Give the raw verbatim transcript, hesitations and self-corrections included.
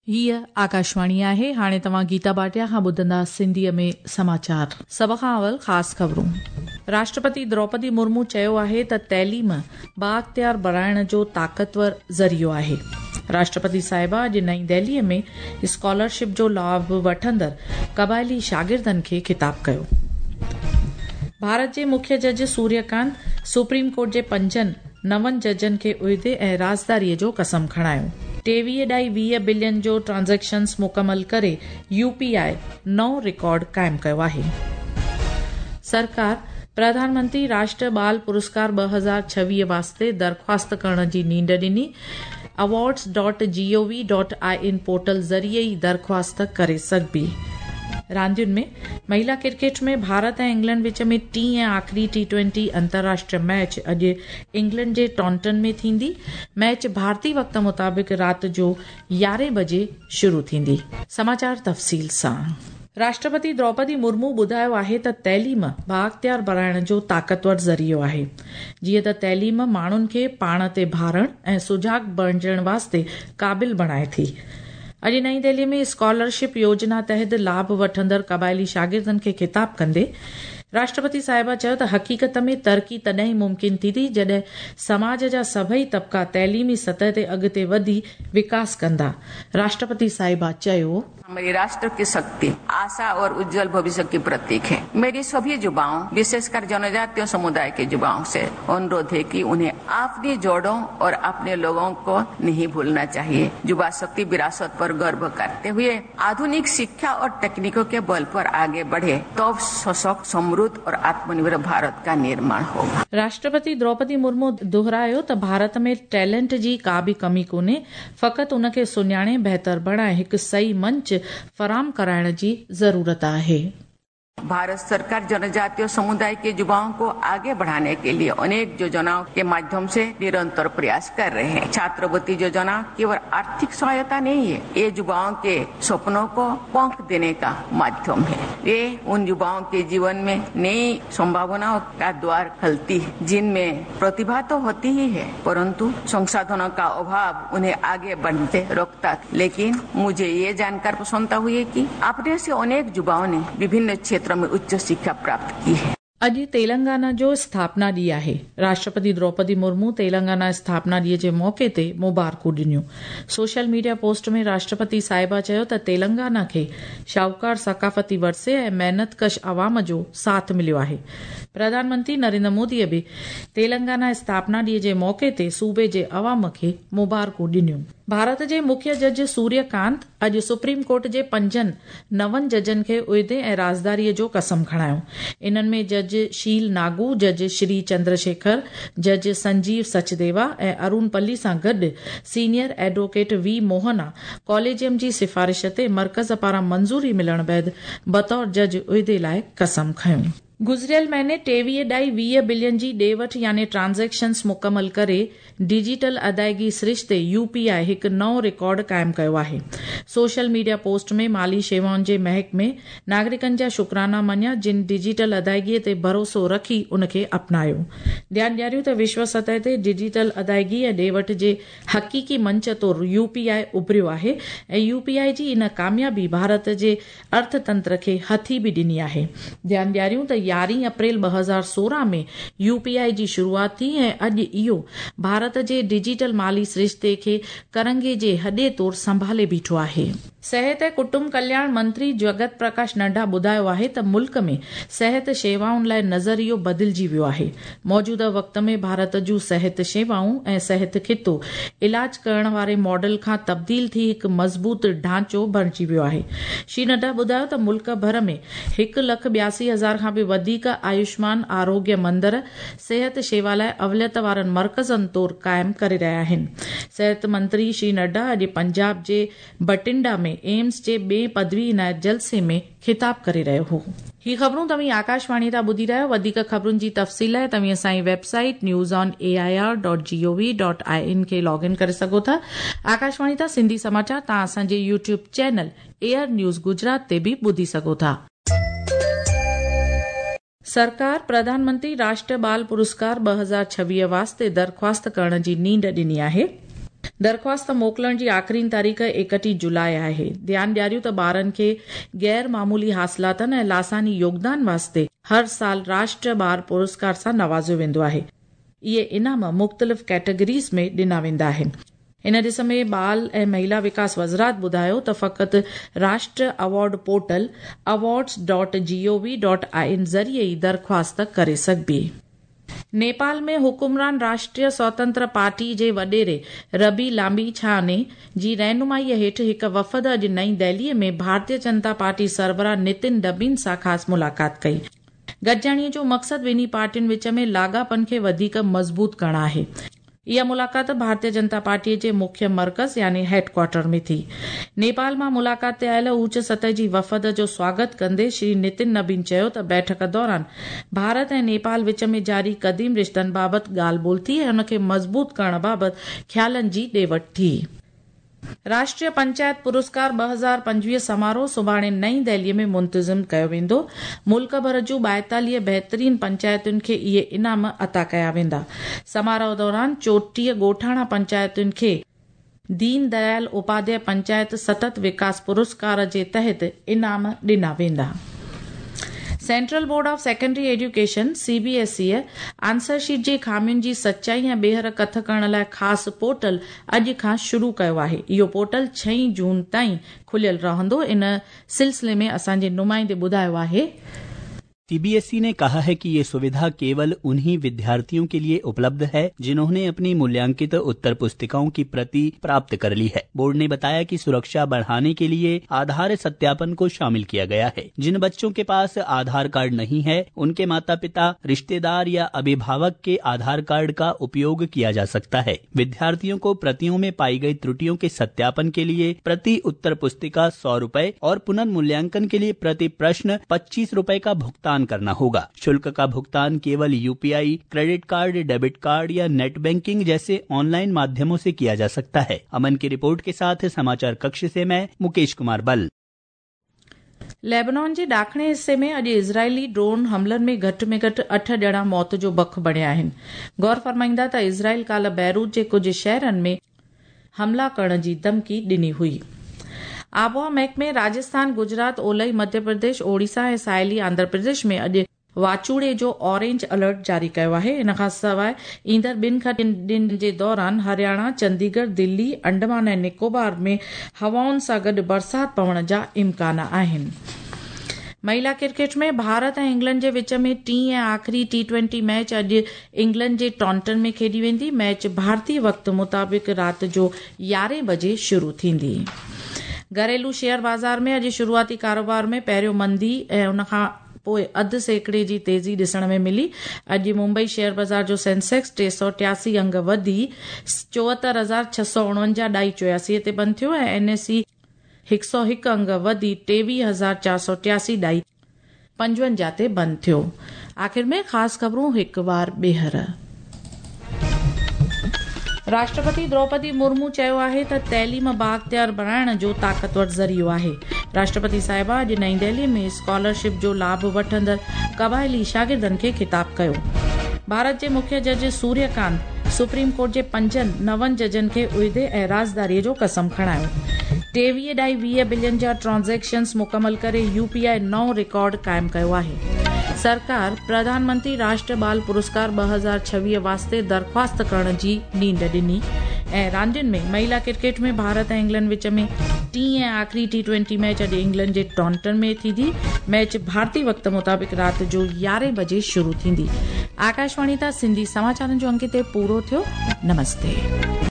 हीअ आकाशवाणी आहे। हाणे तव्हां गीता भाटिया खां ॿुधंदा सिंधीअ में समाचार। सभ खां अवल ख़ासि ख़बरूं। राष्ट्रपति द्रौपदी मुर्मू चयो आहे त तइलीम बाअख्तियार बणाइण जो ताक़तवर ज़रियो आहे। राष्ट्रपति साहिबा अॼु नईं दिल्लीअ में स्कॉलरशिप जो लाभ वठंदड़ क़बाइली शागिर्दनि खे ख़िताब कयो। भारत जे मुख्य जज सूर्यकांत सुप्रीम कोर्ट जे पंजनि नवनि जजनि खे उहिदे ऐं राज़दारीअ जो कसम खणायो। टेवीह ॾाई वीह बिलियन जो ट्रांज़ेक्शन्स मुकमल करे यूपीआई नओं रिकॉर्ड कायम कयो आहे। सरकार प्रधानमंत्री राष्ट्र बाल पुरस्कार ॿ हज़ार छवीह वास्ते दरख़्वास्त करण जी नींड ॾिनी। Awards dot gov dot I N portal ज़रिए ई दरख़्वास्त करे सघबी। रांदियुनि में महिला क्रिकेट में भारत ऐं इंग्लैंड विच में टी ऐं आख़िरी टी ट्वेंटी अंतर्राष्ट्रीय मैच अॼु इंग्लैंड जे टॉन्टन में थींदी। मैच भारतीय वक़्त मुताबिक़ राति जो यारहें बजे शुरू थींदी। समाचार तफ़सील सां। राष्ट्रपति द्रौपदी मुर्मू ॿुधायो आहे त तइलीम बाअख्तियार बणाइण जो ताक़तवर ज़रियो आहे। जीअं त तइलीम माण्हुनि खे पाण ते भारण ऐं सुजाॻ बणजण वास्ते क़ाबिल बणाए थी। अॼु नईं दिल्ली में स्कॉलरशिप योजना तहत लाभ वठंदड़ क़बाइली शागिर्दनि खे ख़िताब कंदे राष्ट्रपति साहिबा चयो त हक़ीक़त में तरक़ी तॾहिं मुमकिन थींदी जॾहिं समाज जा सभई तबक़ा तइलीमी सतह ते अॻिते वधी विकास कंदा। राष्ट्रपति साहिबा चयो, हमारी राष्ट्र की शक्ति आशा और उज्जवल भविष्य की प्रतीक है। मेरी सभी युवाओं विशेषकर जनजातीय समुदाय के युवाओं से अनुरोध है कि उन्हें अपनी जड़ों और अपने लोगों को नहीं भूलना चाहिए। युवा शक्ति विरासत पर गर्व करते हुए आधुनिक शिक्षा और तकनीकों के बल पर आगे बढ़े तो सशक्त समृद्ध और आत्मनिर्भर भारत का निर्माण होगा। राष्ट्रपति द्रौपदी मुर्मू दोहरायो त भारत में टैलेंट जी का बि कमी कोन्हे, फ़क़ति उनखे सुञाणे बहितर बणाए हिकु सही मंच फराम कराइण जी ज़रूरत आहे। भारत सरकार जनजातीय समुदाय के युवाओं को आगे बढ़ाने के लिए अनेक योजनाओं के माध्यम से निरंतर प्रयास कर रहे हैं। छात्रवृत्ति योजना केवल आर्थिक सहायता नहीं है, ये युवाओं के सपनों को पंख देने का माध्यम है। ये उन युवाओं के जीवन में नई संभावनाओं का द्वार खोलती है जिनमें प्रतिभा तो होती ही है परंतु संसाधनों का अभाव उन्हें आगे बढ़ते रोकता। लेकिन मुझे ये जानकर प्रसन्नता हुई कि अपने से अनेक युवाओं ने विभिन्न क्षेत्र में उच्च शिक्षा प्राप्त की है। अॼु तेलंगाना जो स्थापना ॾींहुं आहे। राष्ट्रपति द्रौपदी मुर्मू तेलंगाना स्थापना ॾींहं जे मौके ते मुबारकूं ॾिनियूं। सोशल मीडिया पोस्ट में राष्ट्रपति साहिबा चयो त तेलंगाना खे शाहूकार सकाफ़ती वरसे ऐं महिनतकश अवाम जो साथ मिलियो आहे। प्रधानमंत्री नरेंद्र मोदीअ बि तेलंगाना स्थापना ॾींहं जे मौके ते सूबे जे अवाम खे मुबारकूं ॾिनियूं। भारत जे मुख्य जज सूर्यकांत अॼु सुप्रीम कोर्ट जे पंजनि नवनि जजनि खे उहिदे ऐं राज़दारीअ जो कसम खणायो। इन्हनि में जज शील नागू, जज श्री चंद्रशेखर, जज संजीव सचदेवा ऐं अरुण पल्ली सां गॾु senior advocate V Mohana collegium जी सिफ़ारिश ते मर्कज़ पारां मंज़ूरी मिलण बैदि बतौर जज उहिदे लाइ कसम खयूं। गुज़िरियल महीने टेवीह ॾाई वीह बिलियन जी ॾे वठि यानी ट्रांज़ेक्शन्स मुकमल करे डिजिटल अदायगी सिरिश्ते यूपीआई हिकु नओं रिकॉर्ड कायम कयो आहे। सोशल मीडिया पोस्ट में माली शेवाउनि जे महकमे नागरिकनि जा शुक्राना मञिया जिन डिजिटल अदायगीअ ते भरोसो रखी उनखे अपनायो। ध्यानु ॾियारियो त विश्व सतह ते डिजिटल अदायगी ऐं ॾे वठि जे हक़ीक़ी मंच तौरु यूपीआई उभरियो आहे ऐं यूपीआई जी इन कामयाबी भारत जे अर्थतंत्र खे हथी बि ॾिनी आहे। ध्यानु ॾियारियूं त यारहीं अप्रैल ॿ हज़ार सोरहं में यूपीआई जी शुरूआत थी ऐं अॼु इहो भारत जे डिजिटल माली सिरिश्ते खे करंगे जे हॾे तौरु संभाले बीठो आहे। सिहत ऐं कुटुंब कल्याण मंत्री जगत प्रकाश नड्डा ॿुधायो आहे त मुल्क में सिहत शेवाउनि लाइ नज़रियो बदिलजी वियो आहे। मौजूदा वक़्त में भारत जूं सिहत शेवाऊं ऐं सिहत खितो इलाज करण वारे मॉडल खां तब्दील थी हिकु मज़बूत ढांचो बणिजी वियो आहे। श्री नड्डा ॿुधायो त मुल्क भर में हिकु लख ॿियासी हज़ार खां बि वधीक आयुष्मान आरोग्य मंदर सिहत शेवा लाइ अवलियत वारनि मर्कज़नि तौरु कायम करे रहिया आहिनि। सिहत मंत्री श्री नड्डा अॼु पंजाब जे बटिंडा में एम्स जे ॿिए पदवी इनायत जलसे में खिताब करे रहियो हो। ही ख़बरूं तव्हीं आकाशवाणी तां ॿुधी रहियो। वधीक ख़बरुनि जी तफ़सील लाइ तव्हीं असांजी website news on A I R dot gov dot I N खे लॉग इन करे सघो था। आकाशवाणी तां सिंधी समाचार तव्हां असांजे YouTube channel AIR news Gujarat ते बि ॿुधी सघो था। सरकार प्रधानमंत्री राष्ट्र बाल पुरस्कार ॿ हज़ार छवीह वास्ते दरख़्वास्त करण जी नींड ॾिनी आहे। दरख़्वास्त मोकिलण जी आख़िरी तारीख़ एकटीह जुलाई आहे। ध्यानु ॾियारियूं त ॿारनि खे गैर मामूली हासिलातनि ऐं लासानी योगदान वास्ते हर साल राष्ट्रीय ॿार पुरस्कार सां नवाज़ियो वेंदो आहे। इहे इनाम मुख़्तलिफ़ कैटेगरीज़ में ॾिना वेंदा आहिनि। इन ॾिस में बाल ऐं महिला विकास वज़रात ॿुधायो त फ़क़ति राष्ट्रीय award portal awards dot gov dot I N ज़रिए ई दरख़्वास्त करे सघिबी। नेपाल में हुकुमरान राष्ट्रीय स्वतंत्र पार्टी जे वॾेरे रबी लांबीछाने जी रहनुमाईअ हेठि हिकु वफ़द अॼु नईं दिल्लीअ में भारतीय जनता पार्टी सरबराह नितिन डबीन सां ख़ासि मुलाक़ात कई। गॾजाणीअ जो मक़सदु ॿिन्ही पार्टियुनि विच में लाॻापन खे वधीक मज़बूत करणु आहे। इहा मुलाक़ात भारतीय जनता पार्टीअ जे मुख्य मर्कज़ यानी हेडक्वार्टर में थी। नेपाल मां मुलाक़ात ते आयल उच्च सतह जी वफ़द जो स्वागत कंदे श्री नितिन नबीन चयो त बैठक दौरान भारत ऐं नेपाल विच में जारी क़दीम रिश्तनि बाबति ॻाल्हि ॿोल थी ऐं उनखे मज़बूत करण बाबति ख़्यालनि जी ॾे वठि थी। राष्ट्रीय पंचायत पुरस्कार ॿ हज़ार पंजवीह समारोह सुभाणे नईं दिल्लीअ में मुंतज़िम कयो वेंदो। मुल्क भर जूं ॿाएतालीह बहितरीन पंचायतुनि खे इहे इनाम अता कया वेंदा। समारोह दौरान चोटीह ॻोठाणा पंचायतुनि खे दीन दयाल उपाध्याय पंचायत सतत विकास पुरस्कार जे तहत इनाम ॾिना वेंदा। Central board of secondary education CBSE answer sheet जी खामियुनि जी सचाई ऐं ॿीहर कथ करण लाइ ख़ासि पोर्टल अॼु खां शुरू कयो आहे। इहो पोर्टल छहीं जून ताईं खुलियल रहंदो। इन सिलसिले में असांजे नुमाइंदे ॿुधायो आहे सीबीएसई ने कहा है कि ये सुविधा केवल उन्हीं विद्यार्थियों के लिए उपलब्ध है जिन्होंने अपनी मूल्यांकित उत्तर पुस्तिकाओं की प्रति प्राप्त कर ली है। बोर्ड ने बताया कि सुरक्षा बढ़ाने के लिए आधार सत्यापन को शामिल किया गया है। जिन बच्चों के पास आधार कार्ड नहीं है उनके माता पिता, रिश्तेदार या अभिभावक के आधार कार्ड का उपयोग किया जा सकता है। विद्यार्थियों को प्रतियों में पाई गई त्रुटियों के सत्यापन के लिए प्रति उत्तर पुस्तिका सौ रूपये और पुनर्मूल्यांकन के लिए प्रति प्रश्न पच्चीस रूपये का भुगतान करना होगा। शुल्क का भुगतान केवल UPI, credit card, debit card या नेट बैंकिंग जैसे ऑनलाइन माध्यमों से किया जा सकता है। अमन की रिपोर्ट के साथ समाचार कक्ष से मैं मुकेश कुमार बल। लेबनान जे ॾाखणे हिस्से में अॼु इज़राइली ड्रोन हमलनि में घटि में घटि अठ ॼणा मौत जो बख बणिया आहिनि। गौर फरमाईंदा त इज़राइल काल्ह बैरूत जे कुझु शहरनि में हमला करण जी धमकी ॾिनी हुई। आबोहवा महकमे राजस्थान, गुजरात, ओलही मध्य प्रदेश, ओडिशा ऐं साहेली आंध्र प्रदेश में अॼु वाचूड़े जो ऑरेंज अलर्ट जारी कयो आहे। इन खां सवाइ ईंदड़ ॿिनि खां टिनि ॾींहनि जे दौरान हरियाणा, चंडीगढ़, दिल्ली, अंडमान ऐं निकोबार में हवाउनि सां गॾु बरसाति पवण जा इम्कान आहिनि। महिला क्रिकेट में भारत ऐं इंग्लैंड जे विच में टीं ऐं आख़िरी टी ट्वेंटी मैच अॼु इंग्लैंड जे टॉन्टन में खेॾी वेंदी। मैच भारतीय वक़्त मुताबिक़ राति जो यारहें बजे शुरू थींदी। घरेलू शेयर बाज़ार में अॼु शुरूआती कारोबार में पहिरियों मंदी ऐं उनखां पोइ अधु सेकड़े जी तेज़ी ॾिसण में मिली। अॼु मुंबई शेयर बाज़ार जो सेंसेक्स टे सौ टियासी अंग वधी चोहतरि हज़ार छह सौ उणवंजाह ॾाई चौरासी ते बंदि थियो ऐं एनएसई हिकु सौ हिकु अंग वधी टेवीह हज़ार चारि सौ टियासी ॾाई पंजवंजाह ते बंदि थियो। आख़िर में ख़ासि ख़बरूं हिकु बार ॿीहर। राष्ट्रपति द्रौपदी मुर्मू चयो आहे त तइलीम बाअख्तियार बणाइण जो ताक़तवर ज़रियो आहे। राष्ट्रपति साहिबा अॼु नईं दिल्ली में स्कॉलरशिप जो लाभ वठंदड़ क़बाइली शागिर्दनि खे ख़िताब कयो। भारत जे मुख्य जज सूर्यकांत सुप्रीम कोर्ट जे पंजनि नवनि जजनि खे उहिदे ऐं राज़दारीअ जो कसम खणायो। टेवीह ॾाई वीह बिलियन जा ट्रांज़ेक्शन्स मुकमल करे यूपीआई नओं रिकॉर्ड क़ाइमु कयो आहे। सरकार प्रधानमंत्री राष्ट्रीय बाल पुरस्कार ॿ हज़ार छवीह वास्ते दरख़्वास्त करण जी नींड ॾिनी। ऐं रांदियुनि में महिला क्रिकेट में भारत ऐं इंग्लैंड विच में टीं ऐं आख़िरी टी ट्वेंटी मैच अॼु इंग्लैंड जे टॉन्टन में थींदी। मैच भारतीय वक़्त मुताबिक़ राति जो यारहें बजे शुरू थींदी। आकाशवाणी तां सिंधी समाचारनि जो अंक ते पूरो थियो। नमस्ते।